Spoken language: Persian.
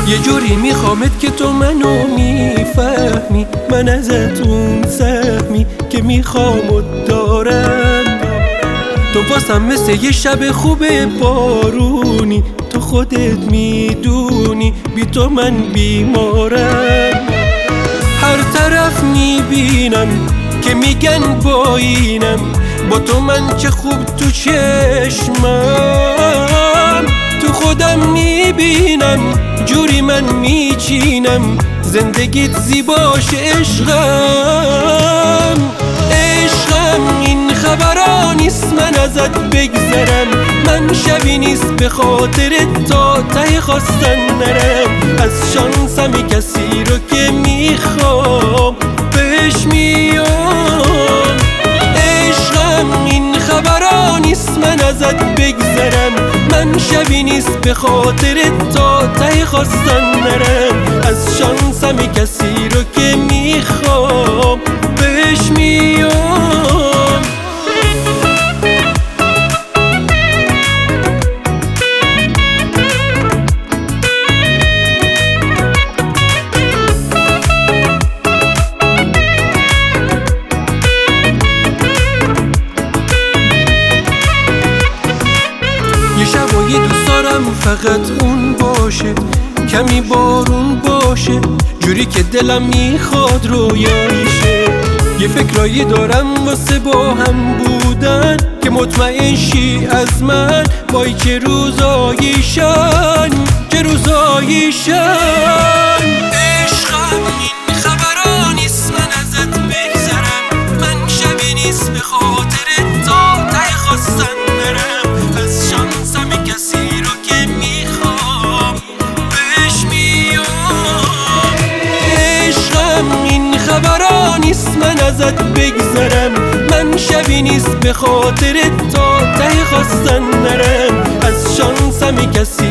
یه جوری میخوامت که تو منو میفهمی، من ازت اون سهمی که میخوامت دارم. تو واسم مثل یه شب خوب بارونی، تو خودت میدونی بی تو من بیمارم. هر طرف میبینم که میگن با اینم، با تو من چه خوب تو چشمم. تو خودم میبینم جوری من میچینم، زندگیت زیباش عشقم. عشقم این خبرا نیست من ازت بگذرم، من شبی نیست به خاطر تا ته خواستن نرم. از شانسمی کسی رو که میخوام بهش میام. عشقم این خبرا نیست من ازت بگذرم، من شبی نیست به خاطر تا ته خواستن نرم. از شانسمی کسی رو که میخوام بهش میام. یه شبایی دوست دارم فقط اون باشه، کمی بارون باشه، جوری که دلم میخواد رویاییشه. یه فکرایی دارم واسه با هم بودن، که مطمئن شی از من وای چه روزاییشن، چه روزاییشن. عشقم این خبرا نیست من ازت بگذرم، من شبی نیست به خاطر تا ته خواستن نرم. از شانسم کسی رو که میخوام بهش میام. عشقم این خبرا نیست من ازت بگذرم، من شبی نیست به خاطر تا ته خواستن نرم. از شانسم کسی